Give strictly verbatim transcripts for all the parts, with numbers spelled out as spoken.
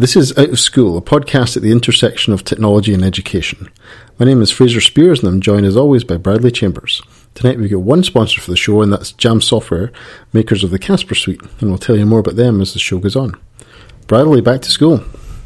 This is Out of School, a podcast at the intersection of technology and education. My name is Fraser Spears and I'm joined as always by Bradley Chambers. Tonight we've got one sponsor for the show and that's Jam Software, makers of the Casper Suite, and we'll tell you more about them as the show goes on. Bradley, back to school.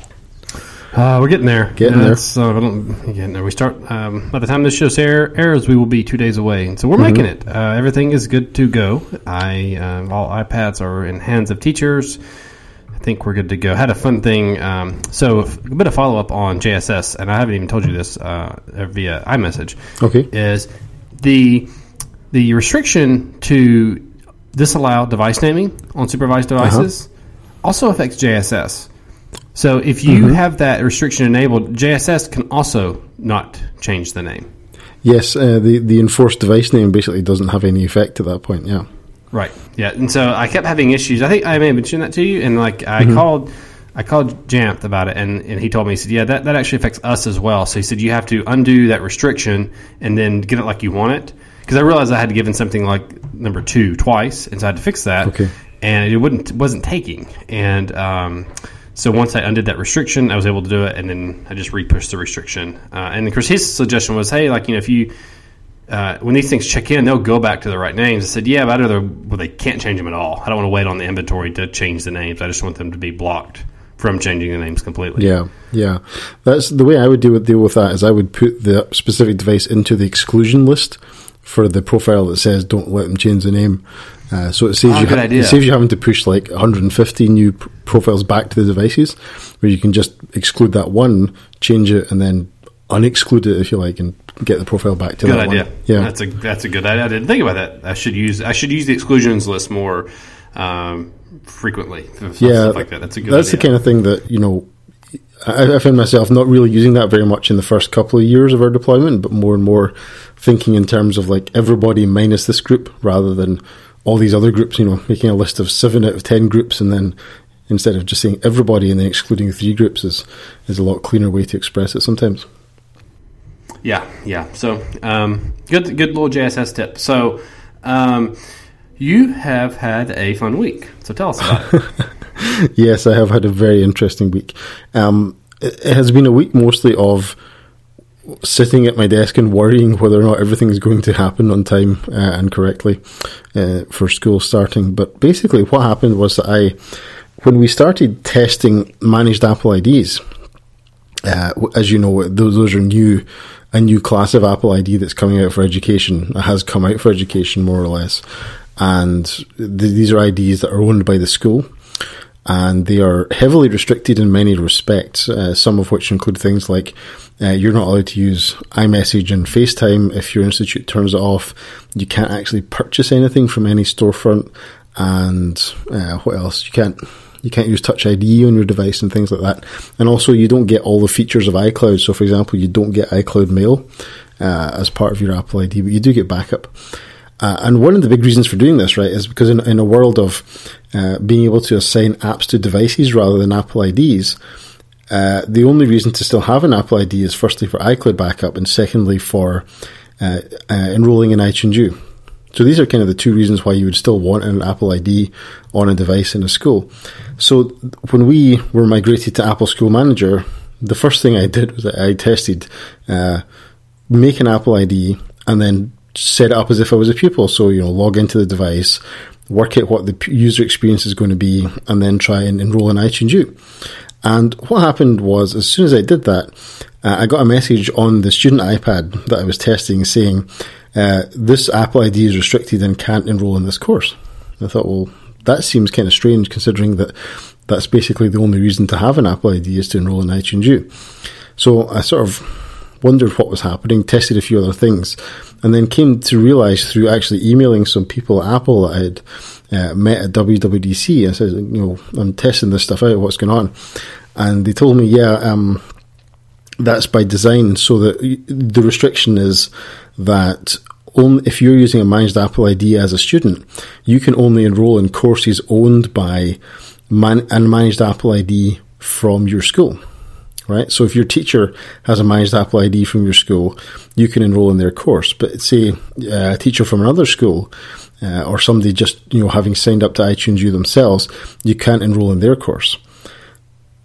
Uh, we're getting there. Getting yeah, there. So I don't, getting there. We start, um, by the time this show air, airs, we will be two days away. And so we're mm-hmm. making it. Uh, everything is good to go. I uh, All iPads are in hands of teachers. I think we're good to go. Had a fun thing. Um, so a bit of follow-up on J S S, and I haven't even told you this uh, via iMessage. Okay. Is the the restriction to disallow device naming on supervised devices uh-huh. also affects J S S. So if you mm-hmm. have that restriction enabled, J S S can also not change the name. Yes, uh, the, the enforced device name basically doesn't have any effect at that point, yeah. Right. Yeah. And so I kept having issues. I think I may have mentioned that to you. And like I mm-hmm. called, I called Jamf about it, and, and he told me, he said, yeah, that, that actually affects us as well. So he said, you have to undo that restriction and then get it like you want it. Because I realized I had given something like number two twice, and so I had to fix that. Okay. And it wouldn't wasn't taking. And um, so once I undid that restriction, I was able to do it, and then I just re-pushed the restriction. Uh, and of course, his suggestion was, hey, like, you know, if you Uh, when these things check in, they'll go back to the right names. I said, yeah, but I'd rather, well, they can't change them at all. I don't want to wait on the inventory to change the names. I just want them to be blocked from changing the names completely. Yeah, yeah. That's the way I would deal with, deal with that is I would put the specific device into the exclusion list for the profile that says don't let them change the name. Uh, so it saves, oh, you good ha- idea. it saves you having to push like one hundred fifty new pr- profiles back to the devices, where you can just exclude that one, change it, and then unexclude it if you like, and get the profile back to good that idea. one. Yeah, that's a that's a good idea. I didn't think about that. I should use I should use the exclusions list more um, frequently. Yeah, stuff like that. That's a good. That's idea. the kind of thing that you know. I, I found myself not really using that very much in the first couple of years of our deployment, but more and more thinking in terms of like everybody minus this group rather than all these other groups. You know, making a list of seven out of ten groups and then, instead of just saying everybody and then excluding three groups is, is a lot cleaner way to express it sometimes. Yeah, yeah. So, um, good good little J S S tip. So, um, you have had a fun week. So tell us about it. Yes, I have had a very interesting week. Um, it, it has been a week mostly of sitting at my desk and worrying whether or not everything is going to happen on time uh, and correctly uh, for school starting. But basically what happened was that I... When we started testing managed Apple I Ds, uh, as you know, those, those are new, a new class of Apple I D that's coming out for education. It has come out for education, more or less. And th- these are I Ds that are owned by the school. And they are heavily restricted in many respects, uh, some of which include things like uh, you're not allowed to use iMessage and FaceTime if your institute turns it off. You can't actually purchase anything from any storefront. And uh, what else? You can't you can't use Touch I D on your device and things like that. And also, you don't get all the features of iCloud. So, for example, you don't get iCloud Mail uh, as part of your Apple I D, but you do get backup. Uh, and one of the big reasons for doing this, right, is because in, in a world of uh, being able to assign apps to devices rather than Apple I Ds, uh, the only reason to still have an Apple I D is firstly for iCloud backup and secondly for uh, uh, enrolling in iTunes U. So these are kind of the two reasons why you would still want an Apple I D on a device in a school. So when we were migrated to Apple School Manager, the first thing I did was that I tested uh, make an Apple I D and then set it up as if I was a pupil. So, you know, log into the device, work out what the user experience is going to be, and then try and enroll in iTunes U. And what happened was, as soon as I did that, uh, I got a message on the student iPad that I was testing saying, uh, this Apple I D is restricted and can't enroll in this course. And I thought, well, that seems kind of strange considering that that's basically the only reason to have an Apple I D is to enroll in iTunes U. So I sort of wondered what was happening, tested a few other things, and then came to realise through actually emailing some people at Apple that I had uh, met at W W D C. I said, you know, I'm testing this stuff out, what's going on? And they told me, yeah, um, that's by design, so that the restriction is that only if you're using a managed Apple I D as a student, you can only enroll in courses owned by man- and managed Apple I D from your school. Right, so if your teacher has a managed Apple I D from your school, you can enroll in their course. But say a teacher from another school, uh, or somebody just you know having signed up to iTunes U themselves, you can't enroll in their course.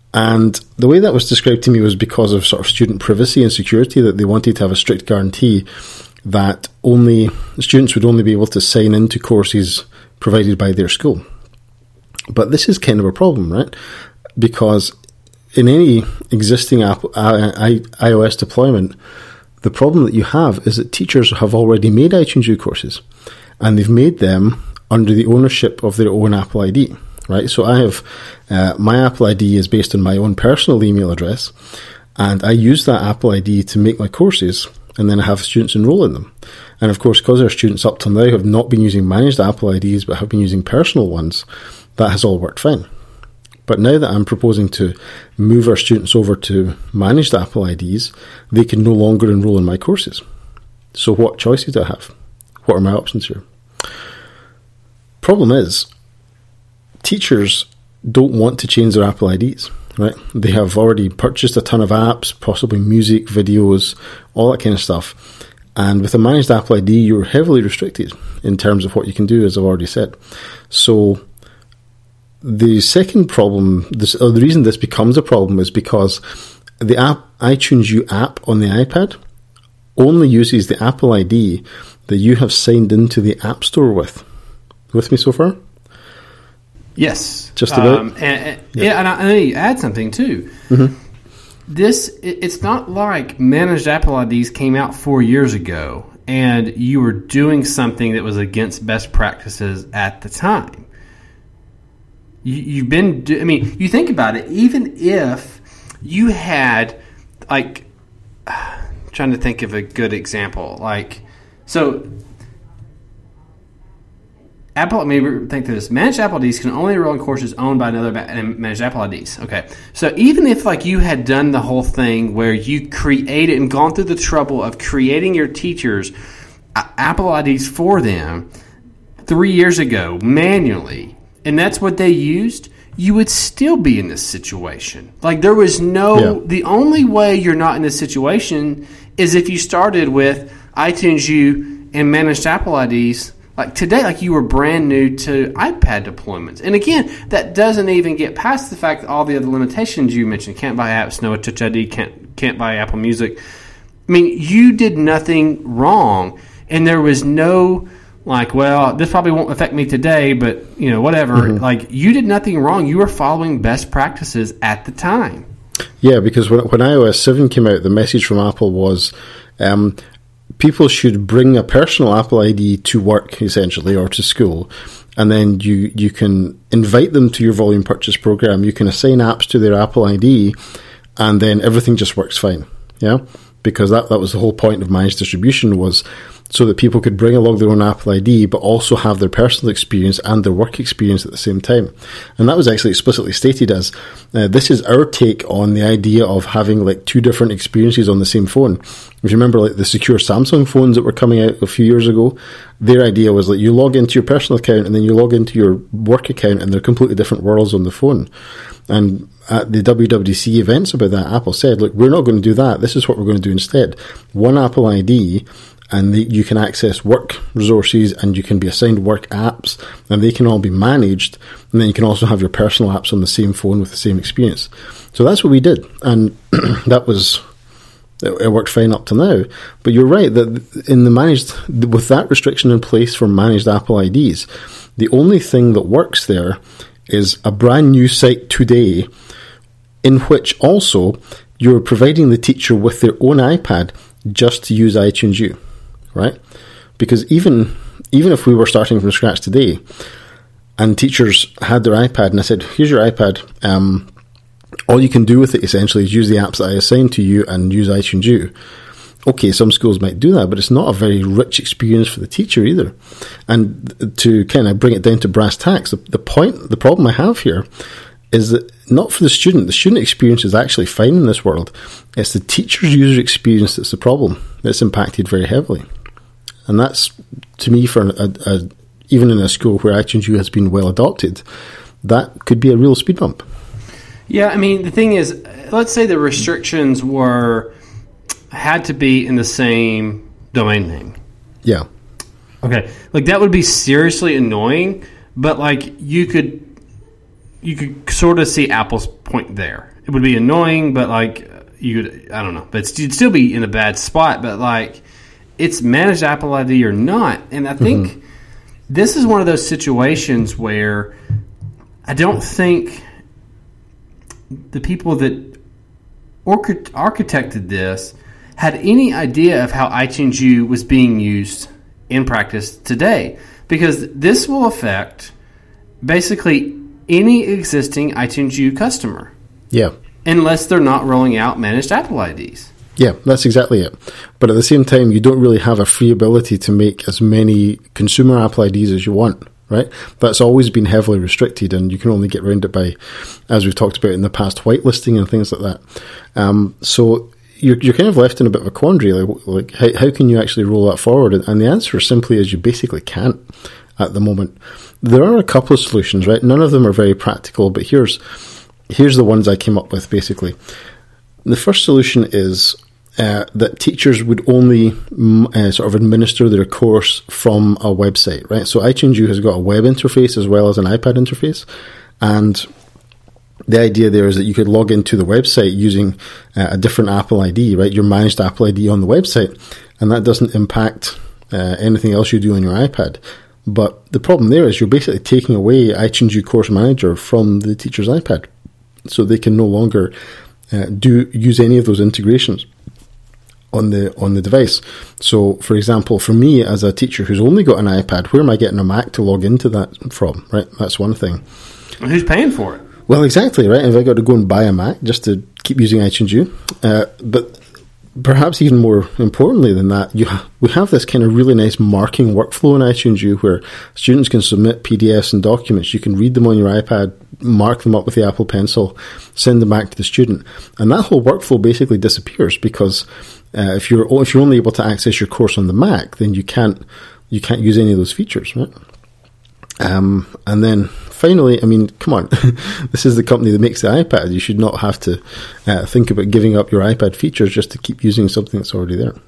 And the way that was described to me was because of sort of student privacy and security, that they wanted to have a strict guarantee that only students would only be able to sign into courses provided by their school. But this is kind of a problem, right? Because in any existing Apple, I, iOS deployment, the problem that you have is that teachers have already made iTunes U courses, and they've made them under the ownership of their own Apple I D, right? So I have, uh, my Apple I D is based on my own personal email address, and I use that Apple I D to make my courses, and then I have students enroll in them. And of course, because our students up till now have not been using managed Apple I Ds, but have been using personal ones, that has all worked fine. But now that I'm proposing to move our students over to managed Apple I Ds, they can no longer enroll in my courses. So what choices do I have? What are my options here? Problem is, teachers don't want to change their Apple I Ds, right? They have already purchased a ton of apps, possibly music, videos, all that kind of stuff. And with a managed Apple I D, you're heavily restricted in terms of what you can do, as I've already said. So the second problem, this, or the reason this becomes a problem is because the app iTunes U app on the iPad only uses the Apple I D that you have signed into the App Store with. With me so far? Yes. Just about? Um, and, and, yeah. yeah, and I, I need to add something too. Mm-hmm. This, it, it's not like managed Apple I Ds came out four years ago and you were doing something that was against best practices at the time. You, you've been, do, I mean, you think about it, even if you had, like, uh, trying to think of a good example, like, so, Apple, maybe think through this, managed Apple I Ds can only enroll in courses owned by another managed Apple I Ds. Okay, so even if, like, you had done the whole thing where you created and gone through the trouble of creating your teachers Apple I Ds for them three years ago manually, and that's what they used, you would still be in this situation. Like, there was no, yeah. The only way you're not in this situation is if you started with iTunes U and managed Apple I Ds, like today, like you were brand new to iPad deployments. And again, that doesn't even get past the fact that all the other limitations you mentioned, can't buy apps, no Touch I D, can't, can't buy Apple Music. I mean, you did nothing wrong, and there was no, like, well, this probably won't affect me today, but, you know, whatever. Mm-hmm. Like, you did nothing wrong. You were following best practices at the time. Yeah, because when, when iOS seven came out, the message from Apple was um, people should bring a personal Apple I D to work, essentially, or to school. And then you, you can invite them to your volume purchase program. You can assign apps to their Apple I D, and then everything just works fine. Yeah, because that, that was the whole point of managed distribution, was so that people could bring along their own Apple I D, but also have their personal experience and their work experience at the same time. And that was actually explicitly stated as, uh, this is our take on the idea of having like two different experiences on the same phone. If you remember, like the secure Samsung phones that were coming out a few years ago, their idea was like you log into your personal account and then you log into your work account, and they're completely different worlds on the phone. And at the W W D C events about that, Apple said, look, we're not going to do that. This is what we're going to do instead. One Apple I D, and the, you can access work resources, and you can be assigned work apps, and they can all be managed, and then you can also have your personal apps on the same phone with the same experience. So that's what we did, and that was, it worked fine up to now. But you're right, that in the managed, with that restriction in place for managed Apple I Ds, the only thing that works there is a brand new site today, in which also you're providing the teacher with their own iPad just to use iTunes U. Right? Because even even if we were starting from scratch today and teachers had their iPad and I said, here's your iPad, um, all you can do with it essentially is use the apps that I assigned to you and use iTunes U. Okay, some schools might do that, but it's not a very rich experience for the teacher either. And to kind of bring it down to brass tacks, the, the point, the problem I have here is that not for the student. The student experience is actually fine in this world. It's the teacher's user experience that's the problem. That's impacted very heavily. And that's, to me, for a, a, even in a school where iTunes U has been well adopted, that could be a real speed bump. Yeah, I mean, the thing is, let's say the restrictions were, had to be in the same domain name. Yeah. Okay. Like, that would be seriously annoying, but, like, you could, you could sort of see Apple's point there. it would be annoying, but like you could, I don't know, but you'd still be in a bad spot. But like, it's managed Apple I D or not, and I think mm-hmm. this is one of those situations where I don't think the people that architected this had any idea of how iTunes U was being used in practice today, because this will affect basically any existing iTunes U customer. Yeah. Unless they're not rolling out managed Apple I Ds. Yeah, that's exactly it. But at the same time, you don't really have a free ability to make as many consumer Apple I Ds as you want, right? That's always been heavily restricted, and you can only get around it by, as we've talked about in the past, whitelisting and things like that. Um, so you're, you're kind of left in a bit of a quandary. Like, like how, how can you actually roll that forward? And the answer simply is you basically can't at the moment. There are a couple of solutions, right? None of them are very practical, but here's here's the ones I came up with, basically. The first solution is uh, that teachers would only uh, sort of administer their course from a website, right? So iTunes U has got a web interface as well as an iPad interface, and the idea there is that you could log into the website using uh, a different Apple I D, right? Your managed Apple I D on the website, and that doesn't impact uh, anything else you do on your iPad. But the problem there is you're basically taking away iTunes U Course Manager from the teacher's iPad, so they can no longer uh, do use any of those integrations on the on the device. So, for example, for me as a teacher who's only got an iPad, where am I getting a Mac to log into that from? Right, that's one thing. And who's paying for it? Well, exactly, right. Have I got to go and buy a Mac just to keep using iTunes U? Uh, but perhaps even more importantly than that, you ha- we have this kind of really nice marking workflow in iTunes U where students can submit P D Fs and documents. You can read them on your iPad, mark them up with the Apple Pencil, send them back to the student, and that whole workflow basically disappears because uh, if you're if you're only able to access your course on the Mac, then you can't you can't use any of those features, right? Um, and then finally, I mean, come on, this is the company that makes the iPad. You should not have to uh, think about giving up your iPad features just to keep using something that's already there.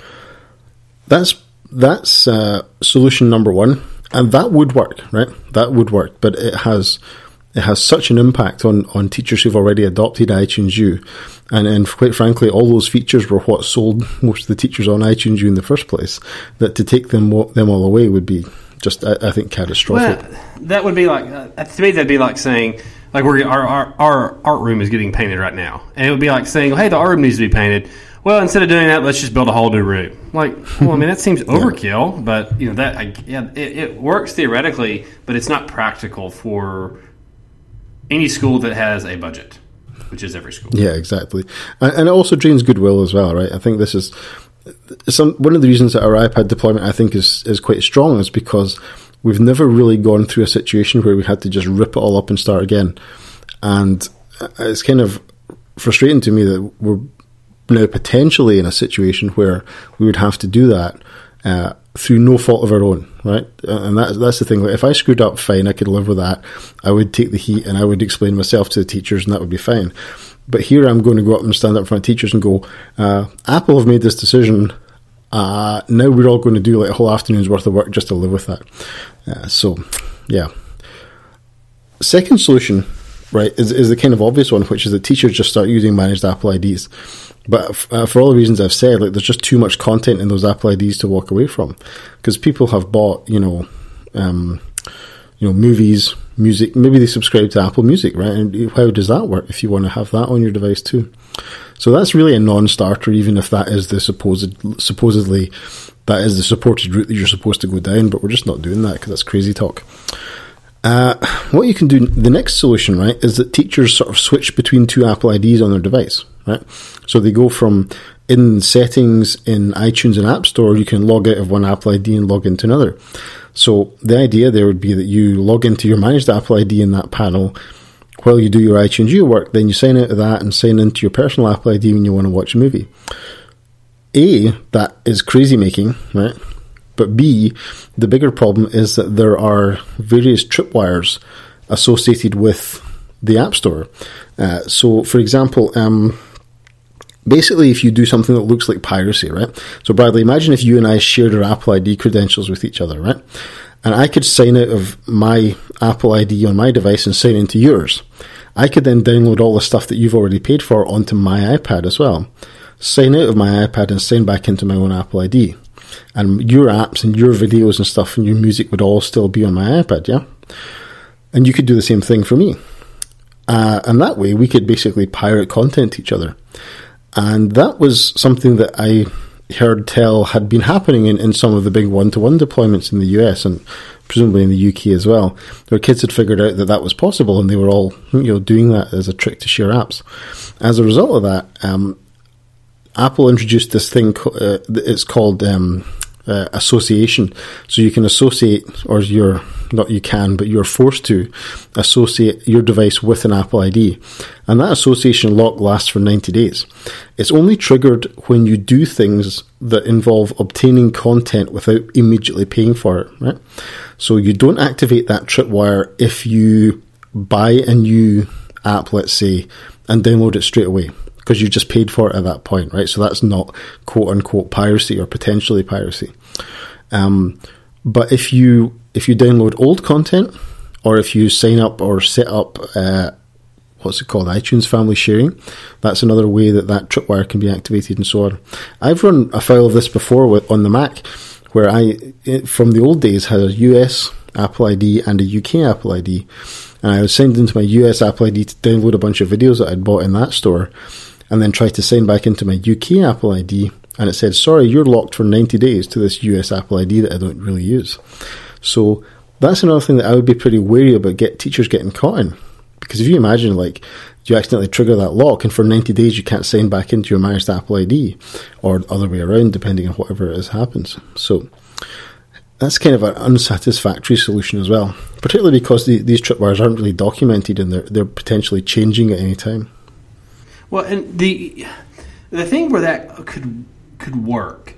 That's that's uh, solution number one, and that would work, right? That would work, but it has it has such an impact on, on teachers who've already adopted iTunes U, and, and quite frankly, all those features were what sold most of the teachers on iTunes U in the first place, that to take them them all away would be just, I, I think, catastrophic. Well, that would be like, uh, to me, that'd be like saying, like, we're our, our our art room is getting painted right now, and it would be like saying, hey, the art room needs to be painted. Well, instead of doing that, let's just build a whole new room. Like, well, I mean, that seems overkill, yeah. but you know that, I, yeah, it, it works theoretically, but it's not practical for any school that has a budget, which is every school. Yeah, exactly, and, and it also drains goodwill as well, right? I think this is. Some one of the reasons that our iPad deployment, I think, is, is quite strong is because we've never really gone through a situation where we had to just rip it all up and start again. And it's kind of frustrating to me that we're now potentially in a situation where we would have to do that uh, through no fault of our own, right? And that's, that's the thing. Like, if I screwed up, fine, I could live with that. I would take the heat and I would explain myself to the teachers and that would be fine. But here I'm going to go up and stand up in front of teachers and go, uh, Apple have made this decision. Uh, now we're all going to do like a whole afternoon's worth of work just to live with that. Uh, so, yeah. Second solution, right, is, is the kind of obvious one, which is that teachers just start using managed Apple I Ds. But f- uh, for all the reasons I've said, like there's just too much content in those Apple I Ds to walk away from. Because people have bought, you know, um, you know, movies, music, maybe they subscribe to Apple Music, right? And how does that work if you want to have that on your device too? So that's really a non-starter, even if that is the supposed, supposedly, that is the supported route that you're supposed to go down, but we're just not doing that because that's crazy talk. Uh, what you can do, the next solution, right, is that teachers sort of switch between two Apple I Ds on their device, right? So they go from in settings in iTunes and App Store, you can log out of one Apple I D and log into another. So the idea there would be that you log into your managed Apple I D in that panel while you do your iTunes U work, then you sign out of that and sign into your personal Apple I D when you want to watch a movie. A, that is crazy making, right? But B, the bigger problem is that there are various tripwires associated with the App Store. Uh, so, for example, um, basically if you do something that looks like piracy, right? So, Bradley, imagine if you and I shared our Apple I D credentials with each other, right? And I could sign out of my Apple I D on my device and sign into yours. I could then download all the stuff that you've already paid for onto my iPad as well, sign out of my iPad and sign back into my own Apple I D. And your apps and your videos and stuff and your music would all still be on my iPad, yeah? And you could do the same thing for me. Uh, and that way we could basically pirate content to each other. And that was something that I heard tell had been happening in, in some of the big one-to-one deployments in the U S and presumably in the U K as well, where kids had figured out that that was possible and they were all, you know, doing that as a trick to share apps. As a result of that, um, Apple introduced this thing, uh, it's called um, uh, association. So you can associate, or you're, not you can, but you're forced to associate your device with an Apple I D. And that association lock lasts for ninety days. It's only triggered when you do things that involve obtaining content without immediately paying for it, right? So you don't activate that tripwire if you buy a new app, let's say, and download it straight away, because you just paid for it at that point, right? So that's not quote-unquote piracy or potentially piracy. Um, but if you if you download old content, or if you sign up or set up, uh, what's it called, iTunes Family Sharing, that's another way that that tripwire can be activated and so on. I've run a file of this before with, on the Mac, where I, from the old days, had a U S Apple I D and a U K Apple I D. And I would send into my U S Apple I D to download a bunch of videos that I'd bought in that store, and then try to sign back into my U K Apple I D, and it said, sorry, you're locked for ninety days to this U S Apple I D that I don't really use. So that's another thing that I would be pretty wary about get teachers getting caught in. Because if you imagine, like, you accidentally trigger that lock, and for ninety days you can't sign back into your managed Apple I D, or the other way around, depending on whatever it is happens. So that's kind of an unsatisfactory solution as well, particularly because the, these tripwires aren't really documented and they're, they're potentially changing at any time. Well, and the the thing where that could could work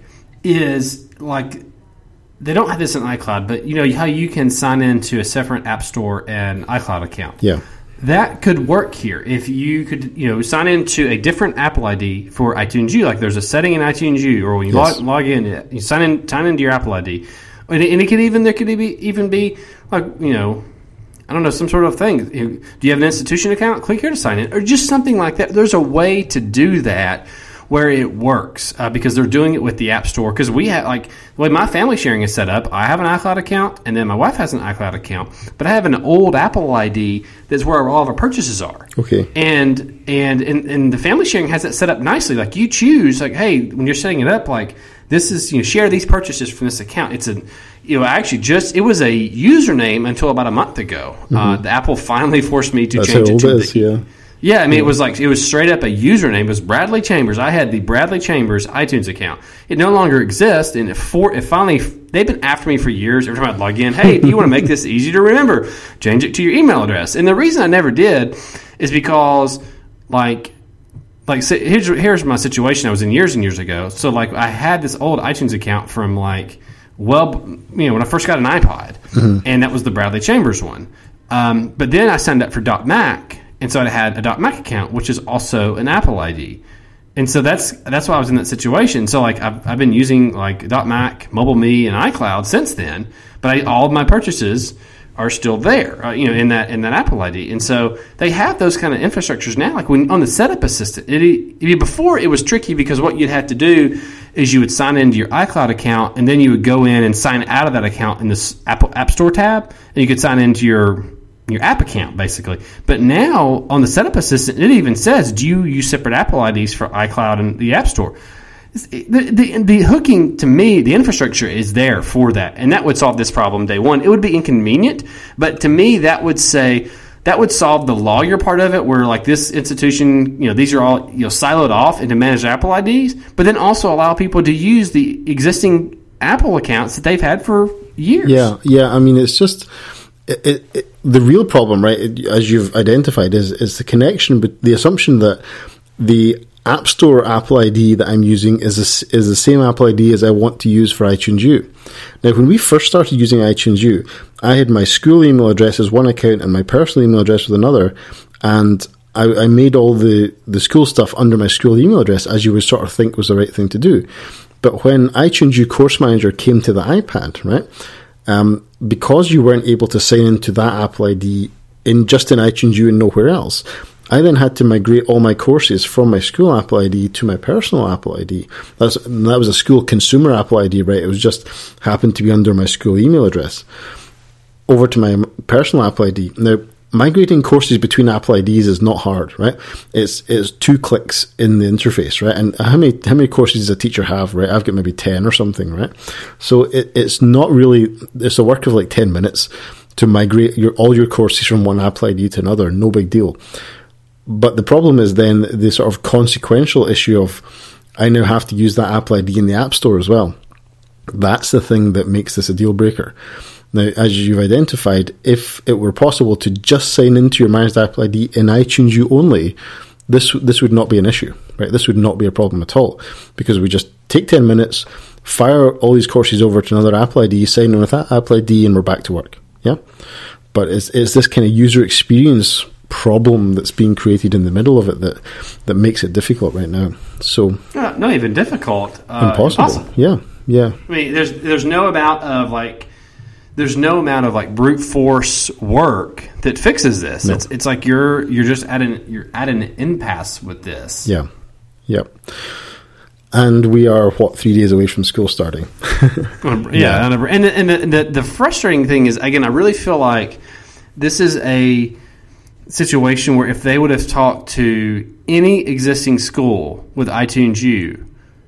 is, like, they don't have this in iCloud, but you know how you can sign into a separate App Store and iCloud account. Yeah, that could work here. If you could, you know, sign into a different Apple I D for iTunes U, like there's a setting in iTunes U, or when you yes. log, log in, you sign in, sign into your Apple I D, and it, and it could even there could be, even be like, you know, I don't know, some sort of thing. Do you have an institution account? Click here to sign in, or just something like that. There's a way to do that where it works, uh, because they're doing it with the App Store. Because we have, like, the way my family sharing is set up, I have an iCloud account, and then my wife has an iCloud account, but I have an old Apple I D that's where all of our purchases are. Okay. And and and, and the family sharing has it set up nicely. Like, you choose, like, hey, when you're setting it up, like, this is, you know, share these purchases from this account. It's a, you know, actually just, it was a username until about a month ago. Mm-hmm. Uh, the Apple finally forced me to that's change how it old to is, the, yeah. Yeah, I mean, it was like, it was straight up a username. It was Bradley Chambers. I had the Bradley Chambers iTunes account. It no longer exists, and it, for, it finally, they've been after me for years. Every time I'd log in, hey, do you want to make this easy to remember? Change it to your email address. And the reason I never did is because, like, like so here's, here's my situation I was in years and years ago. So, like, I had this old iTunes account from, like, well, you know, when I first got an iPod, mm-hmm. and that was the Bradley Chambers one. Um, but then I signed up for .Mac. And so I had a .Mac account, which is also an Apple I D. And so that's that's why I was in that situation. So, like, I've, I've been using, like, .Mac, MobileMe, and iCloud since then. But I, all of my purchases are still there, uh, you know, in that in that Apple I D. And so they have those kind of infrastructures now. Like, when on the Setup Assistant, it, it, before it was tricky because what you'd have to do is you would sign into your iCloud account, and then you would go in and sign out of that account in this Apple App Store tab, and you could sign into your your app account, basically. But now on the Setup Assistant, it even says, do you use separate Apple I Ds for iCloud and the App Store? The, the, the hooking, to me, the infrastructure is there for that, and that would solve this problem day one. It would be inconvenient, but to me, that would say, that would solve the lawyer part of it, where, like, this institution, you know, these are all, you know, siloed off into managed Apple I Ds, but then also allow people to use the existing Apple accounts that they've had for years. Yeah, yeah, I mean, it's just... It, it, it, the real problem, right, it, as you've identified, is is the connection, but the assumption that the App Store Apple I D that I'm using is a, is the same Apple I D as I want to use for iTunes U. Now, when we first started using iTunes U, I had my school email address as one account and my personal email address with another, and I, I made all the, the school stuff under my school email address, as you would sort of think was the right thing to do. But when iTunes U Course Manager came to the iPad, right, Um, because you weren't able to sign into that Apple I D in just in iTunes U and nowhere else. I then had to migrate all my courses from my school Apple I D to my personal Apple I D. That's, that was a school consumer Apple I D, right? It was just happened to be under my school email address. Over to my personal Apple I D. Now, migrating courses between Apple I Ds is not hard, right? It's it's two clicks in the interface, right? And how many how many courses does a teacher have, right? I've got maybe ten or something, right? So it, it's not really, it's a work of like ten minutes to migrate your all your courses from one Apple I D to another. No big deal. But the problem is then the sort of consequential issue of I now have to use that Apple I D in the App Store as well. That's the thing that makes this a deal breaker. Now, as you've identified, if it were possible to just sign into your managed Apple I D in iTunes U only, this this would not be an issue, right? This would not be a problem at all, because we just take ten minutes, fire all these courses over to another Apple I D, sign in with that Apple I D, and we're back to work. Yeah, but it's it's this kind of user experience problem that's being created in the middle of it that that makes it difficult right now. So uh, not even difficult, uh, impossible. impossible. Yeah, yeah. I mean, there's there's no amount of like. There's no amount of like brute force work that fixes this. No. It's it's like you're you're just at an you're at an impasse with this. Yeah, yeah. And we are what three days away from school starting. yeah, yeah. and and the, the the frustrating thing is, again, I really feel like this is a situation where if they would have talked to any existing school with iTunes U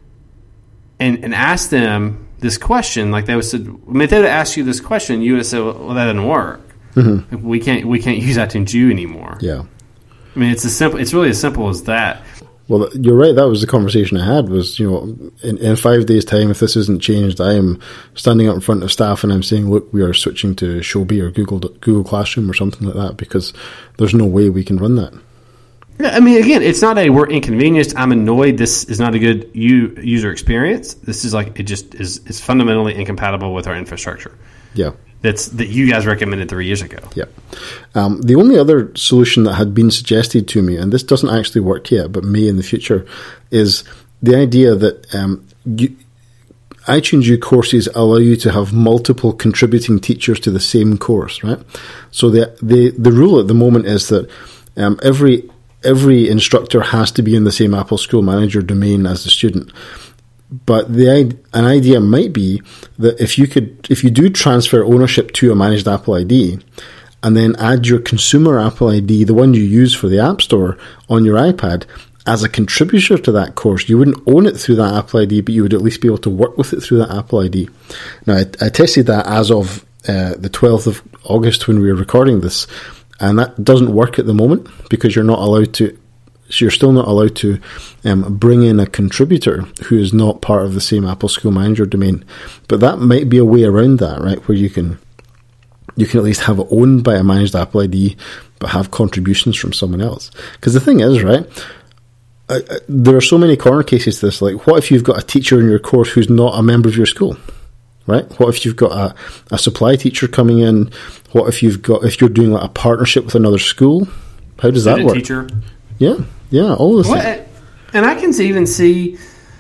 and and asked them this question, like they would said, I mean, if they would have asked you this question, you would have said, "Well, that doesn't work. Mm-hmm. We can't, we can't use iTunes U anymore." Yeah, I mean, it's as simple. It's really as simple as that. Well, you're right. That was the conversation I had. Was you know, in, in five days' time, if this isn't changed, I am standing up in front of staff and I'm saying, "Look, we are switching to Shobi or Google Google Classroom or something like that because there's no way we can run that." Yeah, I mean, again, it's not a we're inconvenienced. I'm annoyed. This is not a good u- user experience. This is like it just is. It's fundamentally incompatible with our infrastructure. Yeah, that's that you guys recommended three years ago. Yeah. Um, the only other solution that had been suggested to me, and this doesn't actually work yet, but may in the future, is the idea that um, you, iTunes U courses allow you to have multiple contributing teachers to the same course, right? So the the the rule at the moment is that um, every Every instructor has to be in the same Apple School Manager domain as the student. But the an idea might be that if you could, if you do transfer ownership to a managed Apple I D, and then add your consumer Apple I D, the one you use for the App Store, on your iPad as a contributor to that course, you wouldn't own it through that Apple I D, but you would at least be able to work with it through that Apple I D. Now, I, I tested that as of uh, the twelfth of August when we were recording this. And that doesn't work at the moment because you're not allowed to, so you're still not allowed to um, bring in a contributor who is not part of the same Apple School Manager domain. But that might be a way around that, right? Where you can, you can at least have it owned by a managed Apple I D, but have contributions from someone else. Because the thing is, right, I, I, there are so many corner cases to this. Like, what if you've got a teacher in your course who's not a member of your school? Right? What if you've got a, a supply teacher coming in? What if you've got if you're doing like a partnership with another school? How does that work? Teacher. Yeah, yeah, all of well, things. And I can even see,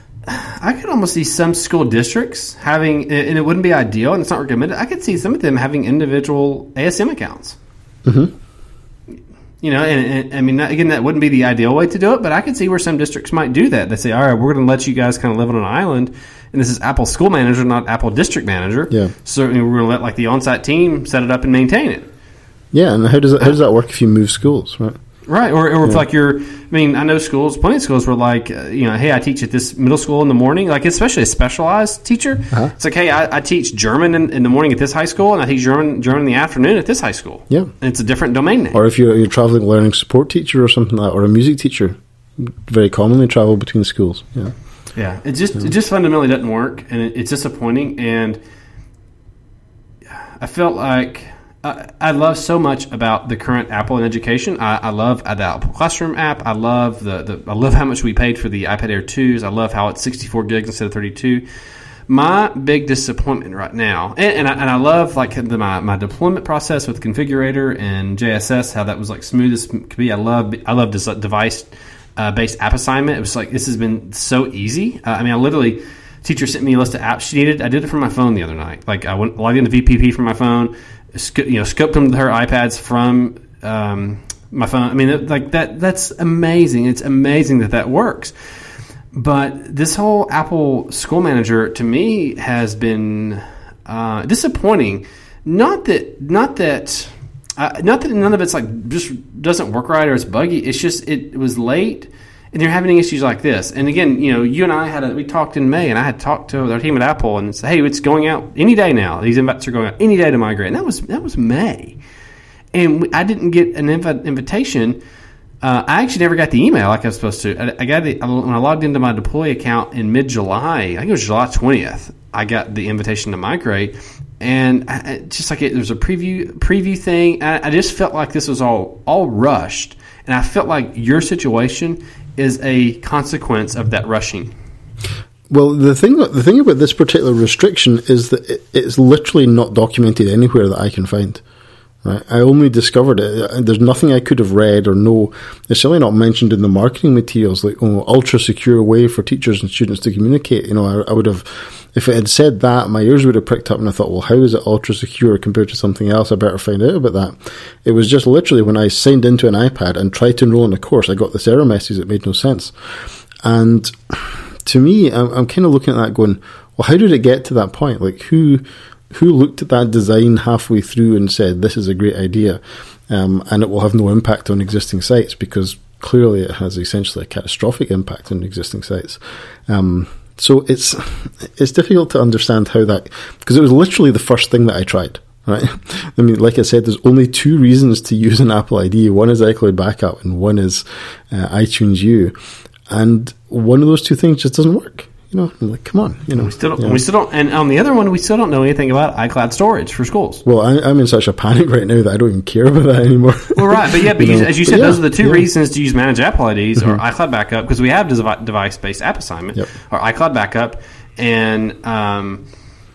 I could almost see some school districts having, and it wouldn't be ideal, and it's not recommended. I could see some of them having individual A S M accounts. Mm-hmm. You know, and, and I mean, again, that wouldn't be the ideal way to do it, but I could see where some districts might do that. They say, all right, we're going to let you guys kind of live on an island, and this is Apple School Manager, not Apple District Manager. Yeah. So we're going to let like the on-site team set it up and maintain it. Yeah, and how does that, how does that work if you move schools, right? Right, or, or if yeah. like you're, I mean, I know schools, plenty of schools were like, uh, you know, hey, I teach at this middle school in the morning, like especially a specialized teacher. Uh-huh. It's like, hey, I, I teach German in, in the morning at this high school, and I teach German German in the afternoon at this high school. Yeah. And it's a different domain name. Or if you're, you're traveling learning support teacher or something like that, or a music teacher, very commonly travel between schools. Yeah. Yeah, it just yeah. it just fundamentally doesn't work, and it, it's disappointing, and I felt like I, I love so much about the current Apple in education. I, I love the Apple Classroom app. I love the, the I love how much we paid for the iPad Air twos. I love how it's sixty-four gigs instead of thirty-two. My big disappointment right now, and, and, I, and I love like the, my, my deployment process with Configurator and J S S, how that was like smooth as could be. I love I love this device uh, based app assignment. It was like this has been so easy. Uh, I mean, I literally teacher sent me a list of apps she needed. I did it from my phone the other night. Like I went logged into V P P from my phone. You know, scoped them to her iPads from um, my phone. I mean, like that. That's amazing. It's amazing that that works. But this whole Apple School Manager to me has been uh, disappointing. Not that, not that, uh, not that none of it's like just doesn't work right or it's buggy. It's just it, it was late, and they're having issues like this. And again, you know, you and I had a, we talked in May, and I had talked to our team at Apple and said, "Hey, it's going out any day now. These invites are going out any day to migrate." And that was that was May, and I didn't get an inv- invitation. Uh, I actually never got the email like I was supposed to. I, I got the, when I logged into my Deploy account in mid-July, I think it was July twentieth, I got the invitation to migrate. And I, just like it, there was a preview preview thing. I, I just felt like this was all, all rushed. And I felt like your situation is a consequence of that rushing. Well, the thing the thing about this particular restriction is that it, it's literally not documented anywhere that I can find. Right. I only discovered it. There's nothing I could have read or know. It's certainly not mentioned in the marketing materials, like oh, ultra secure way for teachers and students to communicate. You know, I, I would have, if it had said that, my ears would have pricked up, and I thought, well, how is it ultra secure compared to something else? I better find out about that. It was just literally when I signed into an iPad and tried to enroll in a course, I got this error message that made no sense. And to me, I'm, I'm kind of looking at that, going, well, how did it get to that point? Like, who? Who looked at that design halfway through and said, this is a great idea, um, and it will have no impact on existing sites, because clearly it has essentially a catastrophic impact on existing sites. Um, so it's it's difficult to understand how that, because it was literally the first thing that I tried. Right? I mean, like I said, there's only two reasons to use an Apple I D. One is iCloud Backup and one is uh, iTunes U. And one of those two things just doesn't work. You know, I'm like, come on, you know. We still don't, yeah. we still don't, and on the other one, we still don't know anything about iCloud storage for schools. Well, I, I'm in such a panic right now that I don't even care about that anymore. Well, right, but yeah, but you you know, know, as you said, yeah, those are the two yeah. reasons to use Manage Apple I Ds mm-hmm. or iCloud Backup, because we have dev- device-based app assignment, yep. or iCloud Backup, and um,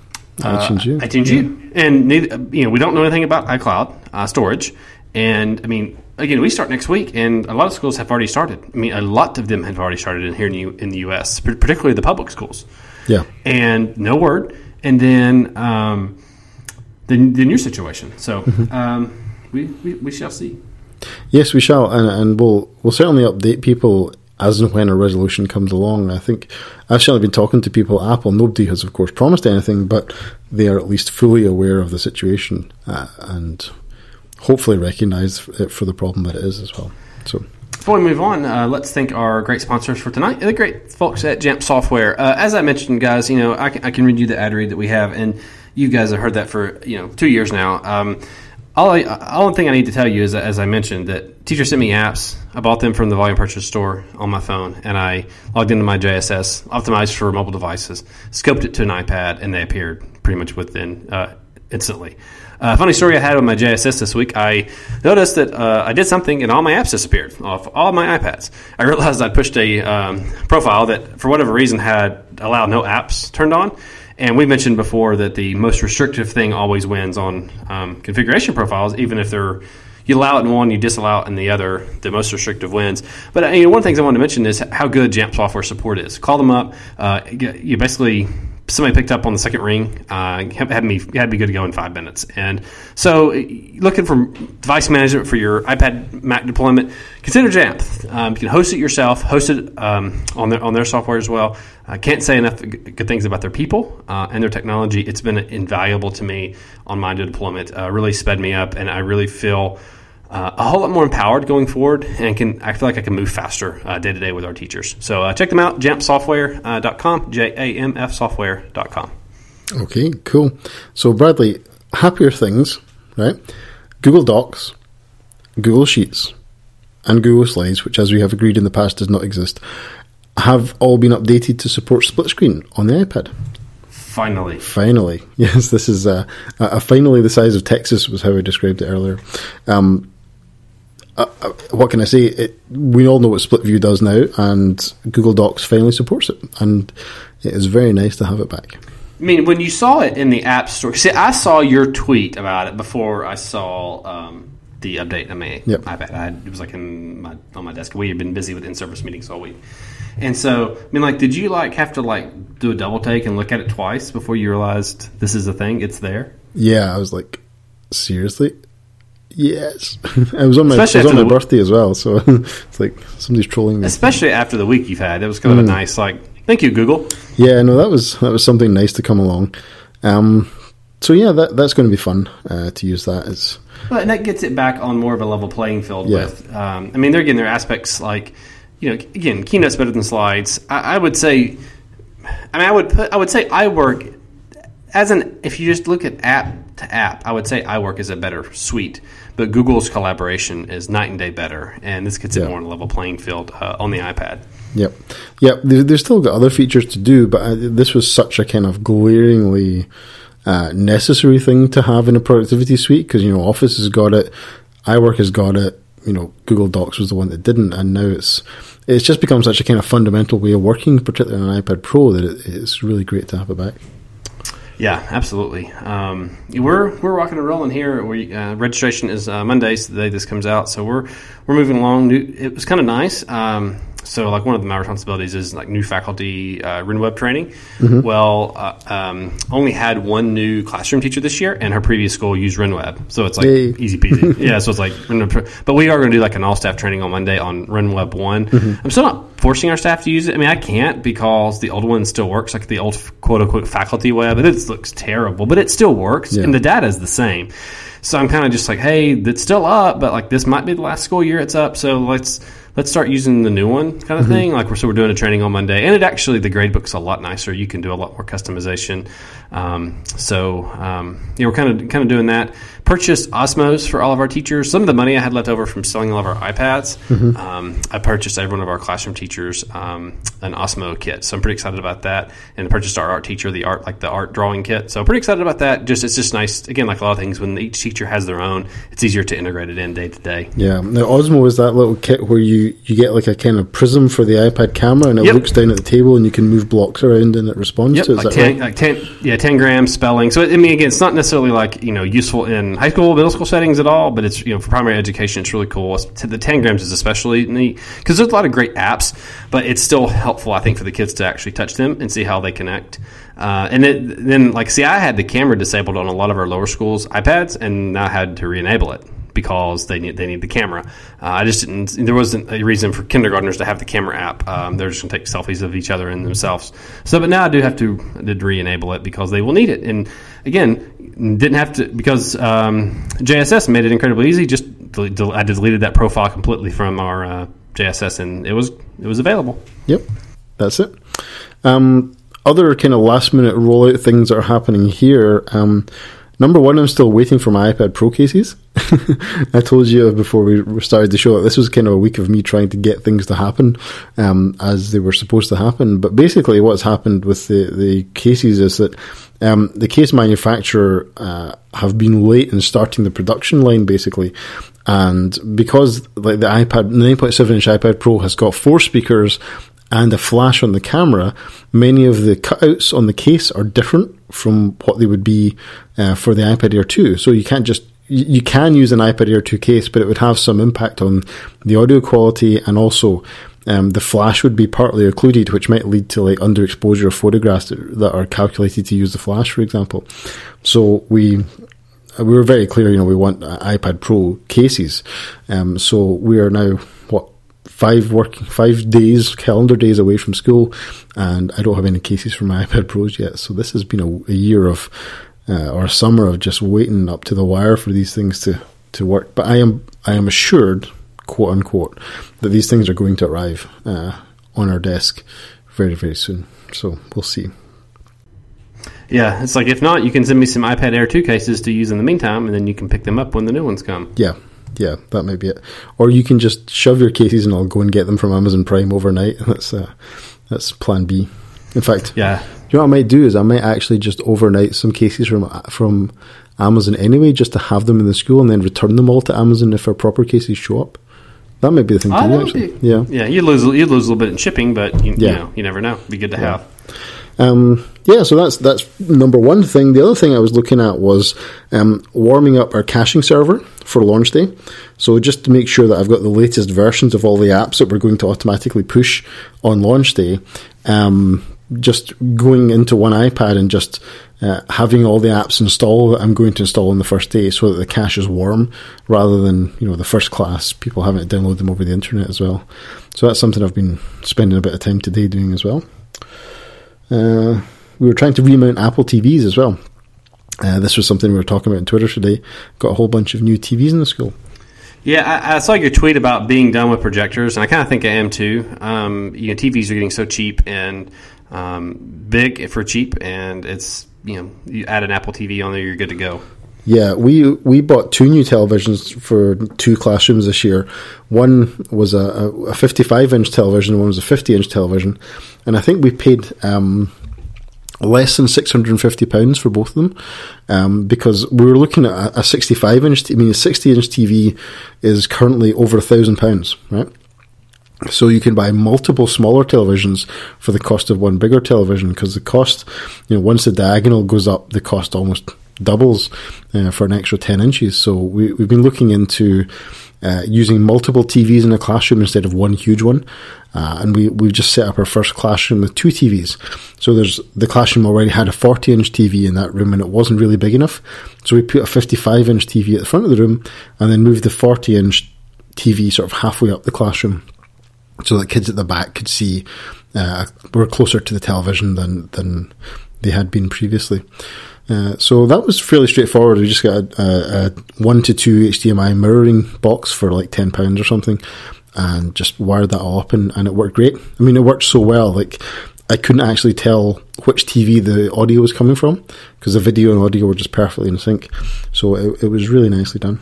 iTunes U. Uh, iTunes U. Yeah. And neither, you know, we don't know anything about iCloud uh, storage, and I mean, again, we start next week, and a lot of schools have already started. I mean, a lot of them have already started in here in the, U- in the U S, particularly the public schools. Yeah, and no word, and then um, then, then your situation. So mm-hmm. um, we, we we shall see. Yes, we shall, and and we'll we'll certainly update people as and when a resolution comes along. I think I've certainly been talking to people at Apple. Nobody has, of course, promised anything, but they are at least fully aware of the situation uh, and hopefully recognise it for the problem that it is as well. So. Before we move on, uh, let's thank our great sponsors for tonight, the great folks at Jamf Software. Uh, as I mentioned, guys, you know, I can, I can read you the ad read that we have, and you guys have heard that for, you know, two years now. Um, all I, all thing I need to tell you is, that, as I mentioned, that teacher sent me apps. I bought them from the Volume Purchase store on my phone, and I logged into my J S S, optimized for mobile devices, scoped it to an iPad, and they appeared pretty much within uh, instantly. Uh, funny story I had with my J S S this week. I noticed that uh, I did something and all my apps disappeared off all my iPads. I realized I'd pushed a um, profile that, for whatever reason, had allowed no apps turned on. And we mentioned before that the most restrictive thing always wins on um, configuration profiles, even if they're you allow it in one, you disallow it in the other. The most restrictive wins. But uh, you know, one of the things I wanted to mention is how good Jamf Software support is. Call them up. Uh, you basically... Somebody picked up on the second ring, uh, had me had me good to go in five minutes. And so, looking for device management for your iPad Mac deployment, consider Jamf. Um, you can host it yourself, host it um, on their on their software as well. I can't say enough good things about their people uh, and their technology. It's been invaluable to me on my deployment. Uh, really sped me up, and I really feel Uh, a whole lot more empowered going forward, and can I feel like I can move faster uh, day to day with our teachers. So uh, check them out, jamf software dot com, J A M F software dot com. Okay, cool. So Bradley, happier things, right? Google Docs, Google Sheets, and Google Slides, which, as we have agreed in the past, does not exist, have all been updated to support split screen on the iPad. Finally. Finally. Yes, this is a, a finally the size of Texas was how I described it earlier. Um, uh, uh, what can I say? It, we all know what Split View does now, and Google Docs finally supports it, and it is very nice to have it back. I mean, when you saw it in the App Store, see, I saw your tweet about it before I saw um, the update on my yep. iPad. I had, it was like in my, on my desk. We had been busy with in-service meetings all week. And so, I mean, like, did you, like, have to, like, do a double take and look at it twice before you realized this is a thing? It's there? Yeah, I was like, seriously? Yes. I was on my, it was on my birthday as well, so it's like somebody's trolling me. Especially after the week you've had. It was kind of mm. a nice, like, thank you, Google. Yeah, no, that was that was something nice to come along. Um, so, yeah, that that's going to be fun uh, to use that. As well, and that gets it back on more of a level playing field yeah. with, um, I mean, they're getting their aspects like, you know, again, Keynote's better than Slides. I, I would say, I mean, I would put, I would say iWork, as an, if you just look at app to app, I would say iWork is a better suite. But Google's collaboration is night and day better, and this gets it yeah. more on a level playing field uh, on the iPad. Yep. Yep. They've still got other features to do, but this was such a kind of glaringly uh, necessary thing to have in a productivity suite because, you know, Office has got it, iWork has got it, you know, Google Docs was the one that didn't, and now it's it's just become such a kind of fundamental way of working, particularly on an iPad Pro, that it, it's really great to have it back. Yeah, absolutely. Um, we're we're rocking and rolling here. We uh, registration is uh, Monday, so the day this comes out. So we're we're moving along. New, it was kind of nice. Um, so like one of my responsibilities is like new faculty uh, RenWeb training. Mm-hmm. Well, uh, um, only had one new classroom teacher this year, and her previous school used RenWeb. So it's like hey. easy peasy. Yeah, so it's like RenWeb. But we are going to do like an all staff training on Monday on RenWeb one. Mm-hmm. I'm still not forcing our staff to use it. I mean, I can't because the old one still works, like the old quote unquote faculty web. It looks terrible, but it still works, yeah. and the data is the same. So I'm kind of just like, hey, it's still up, but like this might be the last school year it's up, so let's let's start using the new one kind of mm-hmm. thing. Like we're so we're doing a training on Monday, and it actually the gradebook's a lot nicer. You can do a lot more customization. Um, so um, yeah, we're kind of kind of doing that. Purchased Osmos for all of our teachers. Some of the money I had left over from selling all of our iPads, mm-hmm. um, I purchased every one of our classroom teachers um, an Osmo kit. So I'm pretty excited about that. And purchased our art teacher the art like the art drawing kit. So I'm pretty excited about that. Just it's just nice. Again, like a lot of things, when each teacher has their own, it's easier to integrate it in day to day. Yeah. Now Osmo is that little kit where you, you get like a kind of prism for the iPad camera, and it yep. looks down at the table, and you can move blocks around, and it responds yep. to it. Is like that ten, right? like ten, yeah, ten grams spelling. So I mean, again, it's not necessarily like you know useful in high school, middle school settings at all, but it's you know for primary education, it's really cool. It's, the ten grams is especially neat because there's a lot of great apps, but it's still helpful, I think, for the kids to actually touch them and see how they connect. Uh, and it, then, like, see, I had the camera disabled on a lot of our lower schools' iPads, and I had to re-enable it because they need they need the camera. Uh, I just didn't. There wasn't a reason for kindergartners to have the camera app. Um, they're just going to take selfies of each other and themselves. So, but now I do have to did re-enable it because they will need it. And again, didn't have to because um, J S S made it incredibly easy. Just del- del- I deleted that profile completely from our uh, J S S, and it was it was available. Yep, that's it. Um, other kind of last minute rollout things that are happening here. Um, number one, I'm still waiting for my iPad Pro cases. I told you before we started the show that this was kind of a week of me trying to get things to happen um, as they were supposed to happen. But basically what's happened with the, the cases is that um, the case manufacturer uh, have been late in starting the production line, basically. And because like the iPad, the nine point seven inch iPad Pro has got four speakers and a flash on the camera, many of the cutouts on the case are different from what they would be uh, for the iPad Air two. So you can't just, you can use an iPad Air two case, but it would have some impact on the audio quality, and also um, the flash would be partly occluded, which might lead to like underexposure of photographs that, that are calculated to use the flash, for example. So we we were very clear, you know, we want iPad Pro cases. Um, so we are now, what, five working five days calendar days away from school, and I don't have any cases for my iPad Pros yet. So this has been a, a year of uh, or a summer of just waiting up to the wire for these things to, to work. But I am I am assured, quote unquote, that these things are going to arrive uh, on our desk very very soon. So we'll see. Yeah, it's like if not, you can send me some iPad Air two cases to use in the meantime, and then you can pick them up when the new ones come. Yeah. Yeah, that might be it. Or you can just shove your cases and I'll go and get them from Amazon Prime overnight. That's uh, that's plan B. In fact, yeah. You know what I might do is I might actually just overnight some cases from from Amazon anyway, just to have them in the school and then return them all to Amazon if our proper cases show up. That might be the thing to oh, do, actually. Be, yeah, yeah. You lose you lose a little bit in shipping, but you, yeah. you know you never know. It'd be good to yeah. have. Um, yeah, so that's that's number one thing. The other thing I was looking at was um, warming up our caching server for launch day. So just to make sure that I've got the latest versions of all the apps that we're going to automatically push on launch day. Um, just going into one iPad and just uh, having all the apps installed that I'm going to install on the first day, so that the cache is warm, rather than, you know, the first class people having to download them over the internet as well. So that's something I've been spending a bit of time today doing as well. Uh, we were trying to remount Apple T Vs as well. Uh, this was something we were talking about on Twitter today. Got a whole bunch of new T Vs in the school. Yeah, I, I saw your tweet about being done with projectors, and I kind of think I am too. Um, you know, T Vs are getting so cheap and um, big for cheap, and it's, you know, you add an Apple T V on there, you're good to go. Yeah, we we bought two new televisions for two classrooms this year. One was a, a fifty-five inch television, one was a fifty inch television, and I think we paid um, less than six hundred fifty pounds for both of them, um, because we were looking at a sixty-five inch, I mean a sixty inch T V is currently over a thousand pounds, right? So you can buy multiple smaller televisions for the cost of one bigger television, because the cost, you know, once the diagonal goes up, the cost almost doubles uh, for an extra ten inches. So we, we've been looking into uh, using multiple T Vs in a classroom instead of one huge one. Uh, and we, we've just set up our first classroom with two T Vs. So there's the classroom already had a forty inch T V in that room, and it wasn't really big enough. So we put a fifty-five inch T V at the front of the room, and then moved the forty inch T V sort of halfway up the classroom, so that kids at the back could see uh, we're closer to the television than than they had been previously. Uh, so that was fairly straightforward. We just got a, a, a one to two H D M I mirroring box for like ten pounds or something, and just wired that all up, and, and it worked great. I mean, it worked so well, like I couldn't actually tell which T V the audio was coming from, because the video and audio were just perfectly in sync. So it, it was really nicely done.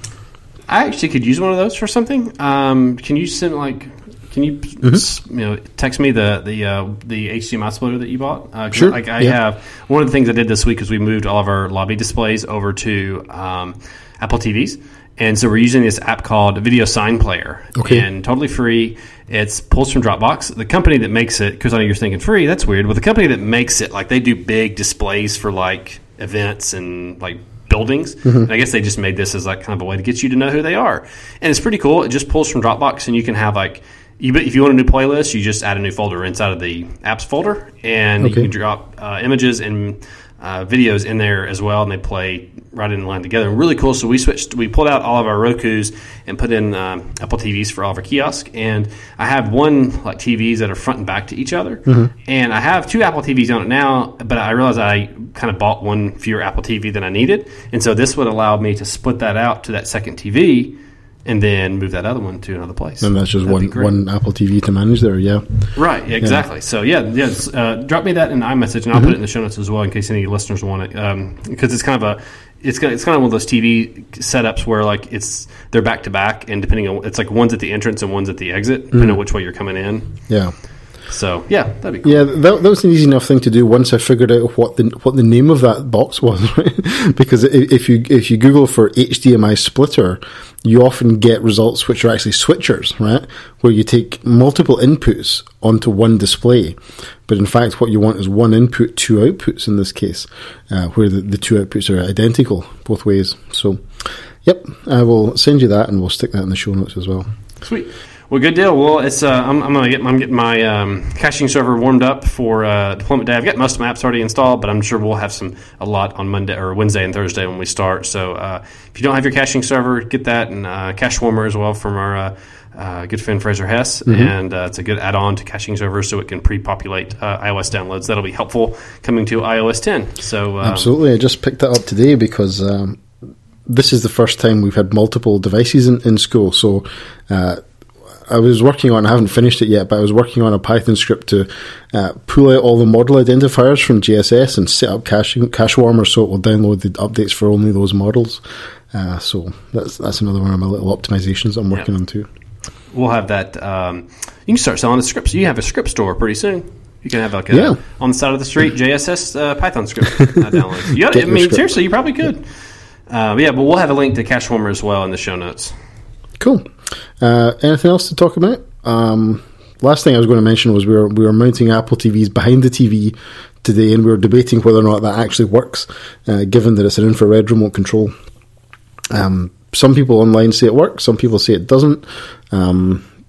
I actually could use one of those for something. Um, can you send like... Can you, mm-hmm. you know, text me the the uh, the H D M I splitter that you bought? Uh, sure. Like I yeah. have one of the things I did this week is we moved all of our lobby displays over to um, Apple T Vs, and so we're using this app called Video Sign Player, okay. and totally free. It's pulls from Dropbox. The company that makes it, because I know you're thinking free, that's weird. Well, the company that makes it, like they do big displays for like events and like buildings. Mm-hmm. And I guess they just made this as like kind of a way to get you to know who they are, and it's pretty cool. It just pulls from Dropbox, and you can have like. You, if you want a new playlist, you just add a new folder inside of the apps folder, and okay. you can drop uh, images and uh, videos in there as well, and they play right in line together. And really cool. So we switched, we pulled out all of our Rokus and put in um, Apple T Vs for all of our kiosks. And I have one like T Vs that are front and back to each other, mm-hmm. and I have two Apple T Vs on it now. But I realized I kind of bought one fewer Apple T V than I needed, and so this would allow me to split that out to that second T V. And then move that other one to another place. And that's just one one Apple T V to manage there, yeah. Right, yeah, exactly. Yeah. So, yeah, yeah uh, drop me that in iMessage, and I'll mm-hmm. put it in the show notes as well in case any listeners want it. Um, because it's kind of a, it's it's kind of one of those T V setups where, like, it's they're back-to-back, and depending on, it's like one's at the entrance and one's at the exit, depending mm-hmm. on which way you're coming in. Yeah. So, yeah, that'd be cool. Yeah, that, that was an easy enough thing to do once I figured out what the what the name of that box was, right? Because if you if you Google for H D M I splitter, you often get results which are actually switchers, right? Where you take multiple inputs onto one display. But in fact, what you want is one input, two outputs in this case, uh, where the, the two outputs are identical both ways. So, yep, I will send you that, and we'll stick that in the show notes as well. Sweet. Well, good deal. Well, it's uh, I'm, I'm gonna get I'm getting my um, caching server warmed up for uh, deployment day. I've got most of my apps already installed, but I'm sure we'll have some a lot on Monday or Wednesday and Thursday when we start. So uh, if you don't have your caching server, get that, and uh, Cache Warmer as well from our uh, uh, good friend Fraser Hess, mm-hmm. and uh, it's a good add-on to caching server, so it can pre-populate uh, iOS downloads. That'll be helpful coming to iOS ten. So um, absolutely, I just picked that up today because. Um, this is the first time we've had multiple devices in, in school, so. Uh, I was working on, I haven't finished it yet, but I was working on a Python script to uh, pull out all the model identifiers from G S S and set up caching, Cache Warmer so it will download the updates for only those models. Uh, so that's that's another one of my little optimizations I'm working yep. on too. We'll have that. Um, you can start selling the scripts. You have a script store pretty soon. You can have like a, yeah. on the side of the street J S S uh, Python script uh, downloads. You gotta, I mean, script. Seriously, you probably could. Uh, yeah, but we'll have a link to Cache Warmer as well in the show notes. Cool. Uh, anything else to talk about? Um, last thing I was going to mention was we were we were mounting Apple T Vs behind the T V today, and we were debating whether or not that actually works, uh, given that it's an infrared remote control. Um, some people online say it works, some people say it doesn't. Um,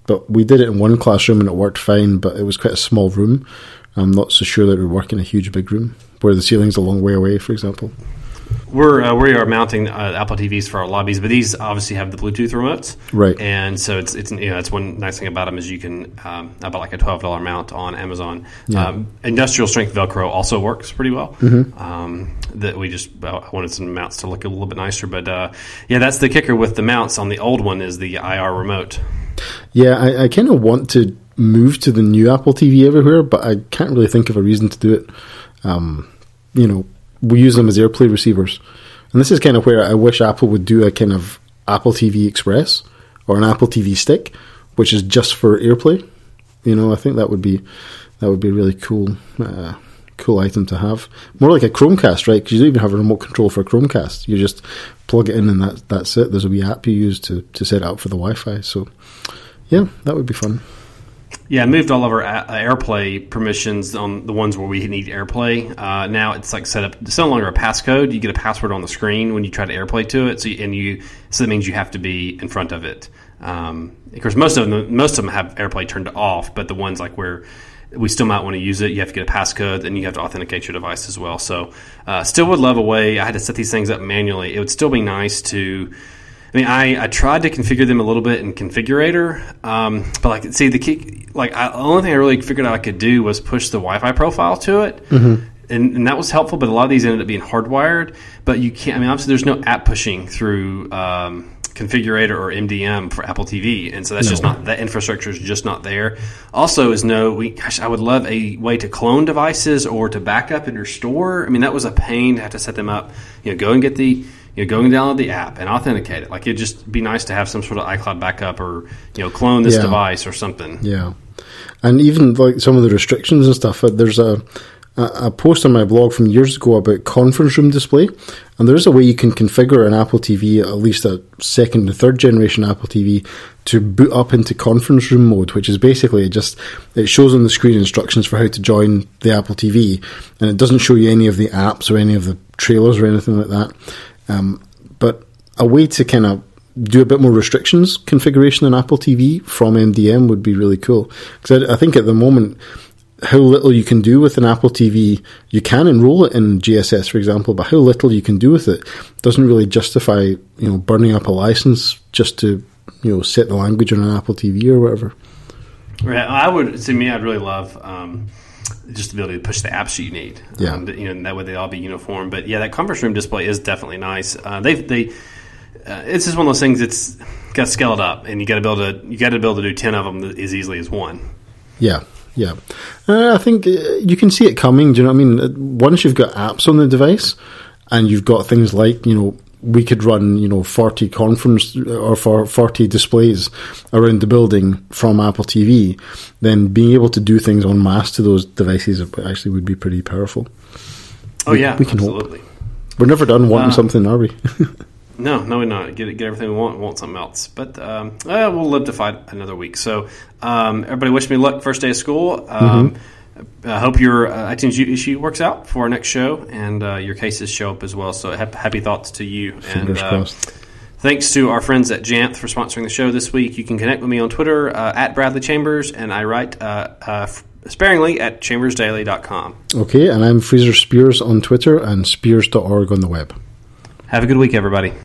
but we did it in one classroom and it worked fine, but it was quite a small room. I'm not so sure that it would work in a huge big room where the ceiling's a long way away, for example. We're uh, we are mounting uh, Apple T Vs for our lobbies, but these obviously have the Bluetooth remotes, right? And so it's it's you know that's one nice thing about them is you can um, I bought like a twelve dollar mount on Amazon. Yeah. Um, industrial strength Velcro also works pretty well. Mm-hmm. Um, that we just uh, wanted some mounts to look a little bit nicer, but uh, yeah, that's the kicker with the mounts on the old one is the I R remote. Yeah, I, I kind of want to move to the new Apple T V everywhere, but I can't really think of a reason to do it. Um, you know. We use them as AirPlay receivers. And this is kind of where I wish Apple would do a kind of Apple T V Express or an Apple T V Stick, which is just for AirPlay. You know, I think that would be that would be a really cool uh, cool item to have. More like a Chromecast, right? Because you don't even have a remote control for a Chromecast. You just plug it in and that, that's it. There's a wee app you use to, to set it up for the Wi-Fi. So, yeah, that would be fun. Yeah, I moved all of our uh, AirPlay permissions on the ones where we need AirPlay. Uh, now it's like set up. It's no longer a passcode. You get a password on the screen when you try to AirPlay to it. So you, and you so that means you have to be in front of it. Um, of course, most of them most of them have AirPlay turned off, but the ones like where we still might want to use it, you have to get a passcode, and you have to authenticate your device as well. So, uh, still would love a way. I had to set these things up manually. It would still be nice to. I mean, I, I tried to configure them a little bit in Configurator, um, but like, see, the key, like, I, the only thing I really figured out I could do was push the Wi-Fi profile to it, mm-hmm. and, and that was helpful. But a lot of these ended up being hardwired. But you can't. I mean, obviously, there's no app pushing through um, Configurator or M D M for Apple T V, and so that's no. just not that infrastructure is just not there. Also, is no. We, gosh, I would love a way to clone devices or to back up and restore. I mean, that was a pain to have to set them up. You know, go and get the. You know, go and download the app and authenticate it. Like, it'd just be nice to have some sort of iCloud backup or, you know, clone this yeah. device or something. Yeah. And even, like, some of the restrictions and stuff, there's a, a post on my blog from years ago about conference room display. And there's a way you can configure an Apple T V, at least a second and third generation Apple T V, to boot up into conference room mode, which is basically just, it shows on the screen instructions for how to join the Apple T V. And it doesn't show you any of the apps or any of the trailers or anything like that. Um, but a way to kind of do a bit more restrictions configuration in Apple T V from M D M would be really cool. Because I, I think at the moment, how little you can do with an Apple T V, you can enroll it in G S S, for example, but how little you can do with it doesn't really justify, you know, burning up a license just to, you know, set the language on an Apple T V or whatever. Right. I would, to me, I'd really love... Um just the ability to push the apps you need. Yeah. Um, you know, and that way they all be uniform. But yeah, that conference room display is definitely nice. Uh, they they uh, it's just one of those things. It's got to scale it up, and you got to be able to you got to be able to do ten of them as easily as one. Yeah, yeah. Uh, I think you can see it coming. Do you know what I mean? Once you've got apps on the device, and you've got things like, you know, we could run, you know, forty conference or for forty displays around the building from Apple T V, then being able to do things en masse to those devices actually would be pretty powerful. Oh, we, yeah, we can absolutely. Hope. We're never done wanting uh, something, are we? no, no, we're not. Get get everything we want, want something else. But um, uh, we'll live to fight another week. So um, everybody wish me luck first day of school. Um, mm-hmm. I hope your uh, iTunes issue works out for our next show, and uh, your cases show up as well. So ha- happy thoughts to you. Fingers and uh, crossed. Thanks to our friends at Janth for sponsoring the show this week. You can connect with me on Twitter uh, at Bradley Chambers, and I write uh, uh, sparingly at chambers daily dot com. Okay, and I'm Freezer Spears on Twitter and spears dot org on the web. Have a good week, everybody.